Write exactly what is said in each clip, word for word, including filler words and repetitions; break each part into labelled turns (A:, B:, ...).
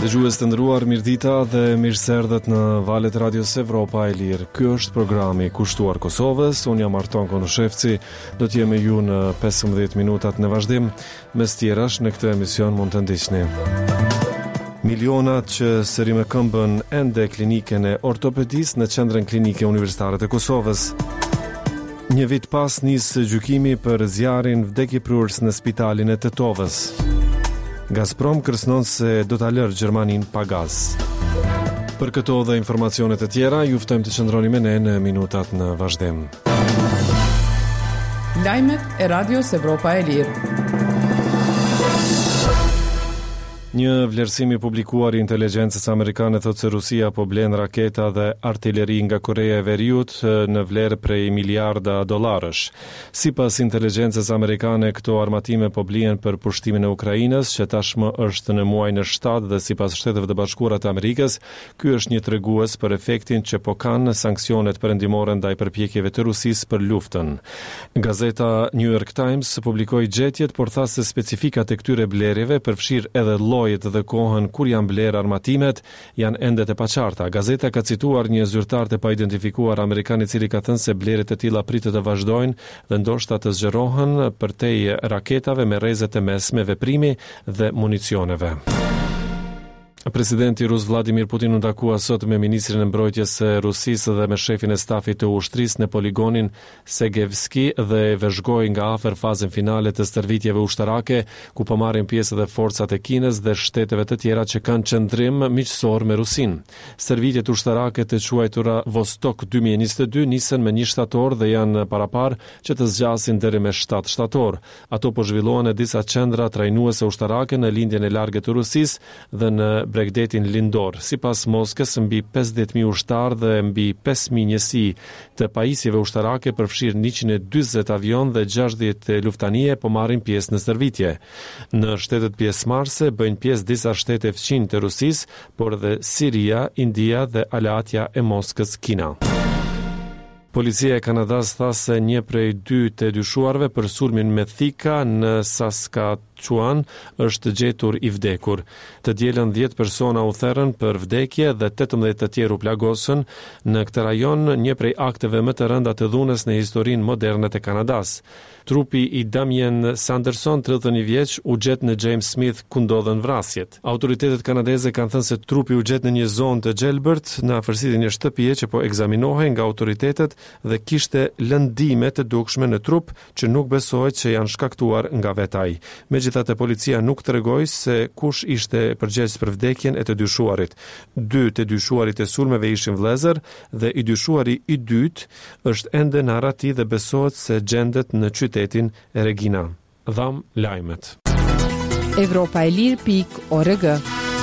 A: Dëgjues të nderuar, mirëdita dhe mirëserdhët në valët e Radios Evropa e Lirë. Ky është programi kushtuar Kosovës. Unë jam Arton Konoshevci, do të jem me ju në pesëmbëdhjetë minutat në vazhdim. Mes tjerash në këtë emision mund të ndiqni. Milionat që sëri me këmbën ende klinikën e ortopedisë në qendrën klinike universitare të Kosovës. Një vit pas nis gjykimi për zjarrin vdekjeprurës në spitalin e Tetovës. Gazprom kërcënon se do ta lërë Gjermanin pa gaz. Për këto dhe informacionet e tjera, ju ftojmë të qëndroni me ne në minutat në vazhdim.
B: Lajmet e Radios Evropa e Lirë.
A: Një vlerësim i publikuar i inteligjencës amerikane thotë se Rusia po blen raketa dhe artilleri nga Koreja e Veriut në vlerë prej miliarda dollarësh. Sipas inteligjencës amerikane, këto armatime po blihen për pushtimin e Ukrainës, që tashmë është në muajin e shtatë dhe sipas Shteteve të Bashkuara të Amerikës, ky është një tregues për efektin që po kanë sanksionet perëndimore ndaj përpjekjeve të Rusisë për luftën. Gazeta New York Times publikoi gjetjet, por tha se specifikat e këtyre blerjeve përfshirë edhe dhe kohën kur janë bler armatimet janë ende të paqarta. Gazeta ka cituar një zyrtar të pa identifikuar amerikan i cili ka thënë se blerjet e tilla pritet të vazhdojnë dhe ndoshta të zgjerohen përtej raketave me rrezet të mesme veprimi dhe municioneve. Presidenti rus Vladimir Putin u takua sot me ministrin e mbrojtjes së Rusisë dhe me shefin e stafit të ushtrisë në poligonin Segevski dhe vëzhgoi nga afër fazën finale të stërvitjeve ushtarake, ku po marrin pjesë edhe forcat e Kinës dhe shteteve të tjera që kanë qendrim miqësor me Rusinë. Stërvitjet ushtarake të quajtura Vostok dy mijë e njëzet e dy nisën me një shtator dhe janë parapar që të zgjasin deri me shtatë shtator. Ato po zhvillohen në disa qendra trajnuese ushtarake në lindjen e largët të Rusisë dhe në Bregdetin lindor. Sipas Moskës, mbi pesëdhjetë mijë ushtarë dhe mbi pesë mijë njësi të pajisjeve ushtarake përfshirë njëqind e dyzet avion dhe gjashtëdhjetë luftanie po marrin pjesë në stërvitje. Në shtetet pjesëmarrëse bëjnë pjesë disa shtete fqinj të Rusisë, por edhe Siria, India dhe aleatja e Moskës, Kina. Policia e Kanadas tha se një prej dy të dyshuarve për sulmin me thika në Saskatchewan është gjetur i vdekur. Të dielën dhjetë persona u therrën për vdekje dhe tetëmbëdhjetë të tjerë u plagosën në këtë rajon, një prej akteve më të rënda të dhunës në historinë moderne të Kanadas. Trupi i Damien Sanderson, tridhjetë e një vjeç, u gjet në James Smith ku ndodhen vrasjet. Autoritetet kanadeze kanë thënë se trupi u gjet në një zonë të gjelbërt në afërsitë e një shtëpie që po ekzaminohej nga autoritetet dhe kishte lëndime të dukshme në trup që nuk besohet që janë shkaktuar nga vetaj. Megjithatë, policia nuk tregoi se kush ishte përgjegjës për vdekjen e të dyshuarit. Dy të dyshuarit e sulmeve ishin vëllezër dhe i dyshuari i dytë është ende në arrati dhe besohet se gjendet në qytetin e Regina. Dham lajmet.
B: Evropa e Lirë pikë org.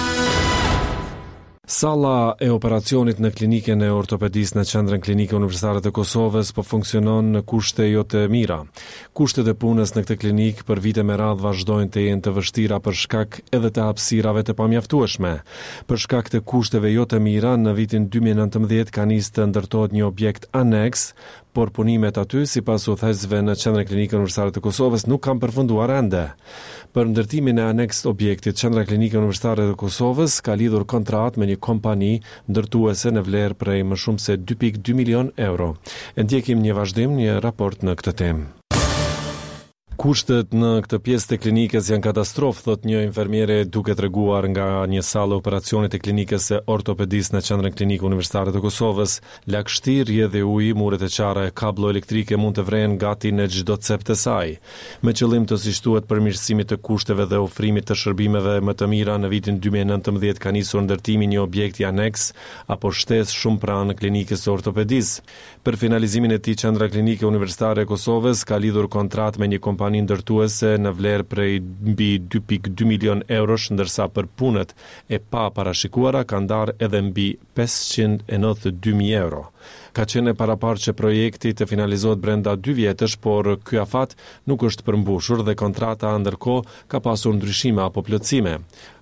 A: Salla e operacionit në klinikën e ortopedisë në qendrën klinike universitare të Kosovës po funksionon në kushte jo të mira. Kushtet e punës në këtë klinikë për vite me radhë vazhdojnë të jenë të vështira për shkak edhe të hapësirave të pamjaftueshme. Për shkak të kushteve jo të mira, në vitin dy mijë e nëntëmbëdhjetë ka nisë të ndërtohet një objekt aneks, por punimet aty, sipas udhëheqësve në qendrën klinike universitare të Kosovës, nuk kanë përfunduar ende. Për ndërtimin e aneks objektit, qendra klinike universitare të Kosovës ka lidhur kontratë me një kompani ndërtuese në vlerë prej më shumë se dy pikë dy milion euro. E ndjekim një vazhdim, një raport në këtë temë. Kushtet në këtë pjesë të klinikës janë katastrofë, thot një infermiere duke treguar nga një sallë operacionit të klinikës së ortopedisë në qendrën klinike universitare të Kosovës. Lagështi, rrjedhë dhe ujë, muret e qara e kablo elektrike mund të vrehen gati në çdo cep të saj. Me qëllim të zgjidhur përmirësimit të kushteve dhe ofrimit të shërbimeve më të mira, në vitin dy mijë e nëntëmbëdhjetë ka nisur ndërtimi një objekti aneks apo shtesë shumë pranë klinikës së ortopedisë. Për finalizimin e tij, qendra klinike universitare e Kosovës ka lidhur kontratë me një kompani ndërtuese në vlerë prej mbi dy pikë dy milion eurosh, ndërsa për punët e pa parashikuara ka ndarë edhe mbi pesëqind e nëntëdhjetë e dy mijë euro. Ka qenë paraparë që projekti të finalizohet brenda dy vjetësh, por ky afat nuk është përmbushur dhe kontrata ndërkohë ka pasur ndryshime apo plotësime.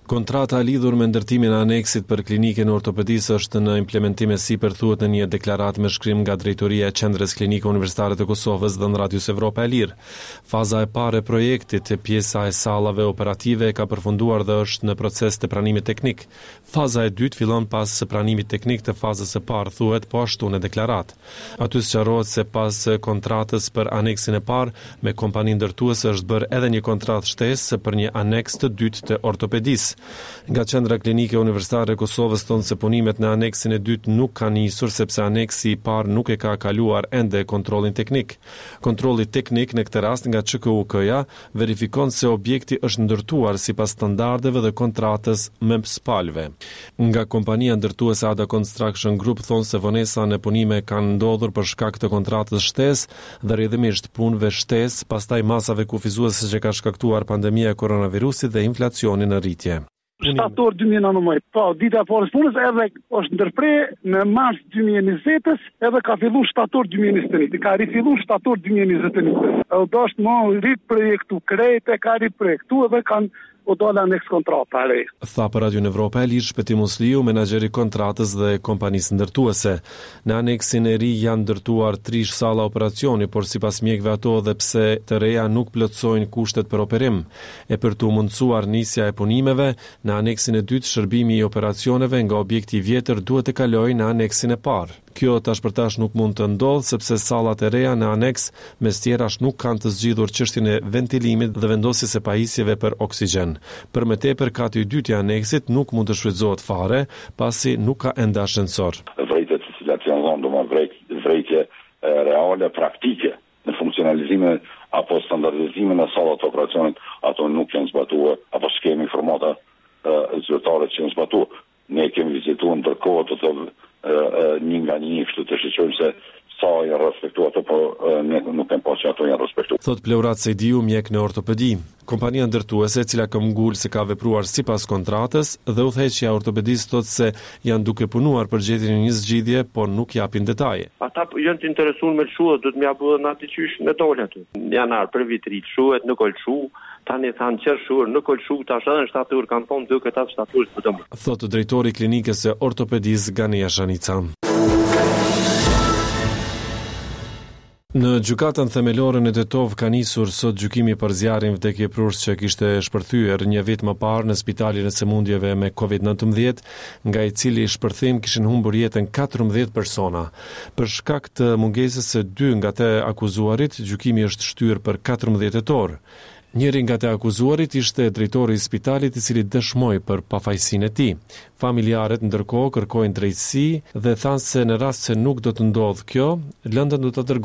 A: Kontrata lidhur me ndërtimin e aneksit për klinikën e ortopedisë është në implementim e sipër thuhet në një deklaratë me shkrim nga Drejtoria e Qendrës Klinike Universitare të Kosovës dhe në Radios Evropa e Lirë. Faza e parë e projektit, pjesa e sallave operative, ka përfunduar dhe është në proces të pranimit teknik. Faza e dytë fillon pas pranimit teknik të fazës së parë, thuhet po ashtu në deklaratë. Aty sqarohet se pas kontratës për aneksin e parë me kompaninë ndërtuese është bërë edhe një kontratë shtesë për një aneks të dytë të ortopedisë. Nga Qendra Klinike Universitare e Kosovës thonë se punimet në aneksin e dytë nuk kanë nisur sepse aneksi i parë nuk e ka kaluar ende kontrollin teknik. Kontrolli teknik në këtë rast nga Ç K U K-ja verifikon se objekti është ndërtuar sipas standardeve dhe kontratës me spalve. Nga kompania ndërtuese Ada Construction Group thonë se vonesa në punime kanë ndodhur për shkak të kontratës shtesë dhe rrjedhimisht punëve shtesë, pastaj masave kufizuese që ka shkaktuar pandemia e koronavirusit dhe inflacioni në rritje.
C: Shtator dy mijë e nëntëmbëdhjetë, po, dita e parë punës edhe është ndërprer në mars dy mijë e njëzet edhe ka filluar shtator dy mijë e njëzet e një. Ka rifilluar shtator dy mijë e njëzet e një. Edhe është më rit projektu krejt e ka rit projektu edhe kanë o dola aneks kontrata e re.
A: Tha për Radio Evropa e Lirë Shpeti Musliu, menaxheri kontratës dhe kompanisë ndërtuese. Në aneksin e ri janë ndërtuar trish salla operacioni, por sipas mjekëve ato edhe pse të reja nuk plotësojnë kushtet për operim. E për të mundsuar nisja e punimeve, në aneksin e dytë shërbimi i operacioneve nga objekti i vjetër duhet të kalojë në aneksin e parë. Kjo tash për tash nuk mund të ndodhë sepse sallat e reja në aneks mes tjerash nuk kanë të zgjidhur çështjen e ventilimit dhe vendosjes së pajisjeve për oksigjen. Për më tepër, kati i dytë i aneksit nuk mund të shfrytëzohet fare, pasi nuk ka ende ascensor.
D: Vrejtjet të cilat janë dhënë do më vrejtje reale, praktike në funksionalizimin apo standardizimin e sallat të operacionit, ato nuk janë zbatuar, apo skemi formata zyrtare që janë zbatuar. Ne kemi vizituar ndërkohë të të një nga një kështu të shqyqojmë se sa janë respektuar ato, po ne nuk kemë pas që ato janë respektuar.
A: Thot Pleurat Sejdiu, mjek në ortopedi. Kompania ndërtuese, cila ka mgull se ka vepruar sipas kontratës, dhe udhëheqja ortopedisë thotë se janë duke punuar për gjetjen e një zgjidhje, por nuk japin detaje.
E: Ata janë të interesuar me lëshuat, do të më japë në atë qysh me dole aty. Janar për vitrit shuhet, nuk olshu, tani thanë qërë shur, nuk olshu, tash edhe në shtatur kanë thonë duke ta shtatur të dëmë.
A: Thotë drejtori klinikës së ortopedisë Gania Shanica. Në gjykatën themelore në Tetov ka nisur sot gjykimi për zjarrin vdekjeprues që kishte shpërthyer një vit më parë në Spitalin e Sëmundjeve me covid nëntëmbëdhjetë, nga i cili shpërthim kishin humbur jetën katërmbëdhjetë persona. Për shkak të mungesës së dy nga të akuzuarit, gjykimi është shtyr për katërmbëdhjetë tetor. Njëri nga të akuzuarit ishte drejtori i spitalit, i cili dëshmoi për pafajësinë e tij. Familjarët ndërkohë kërkojnë drejtësi dhe thanë se në rast se nuk do të ndodhë kjo, lëndën do ta dërgojnë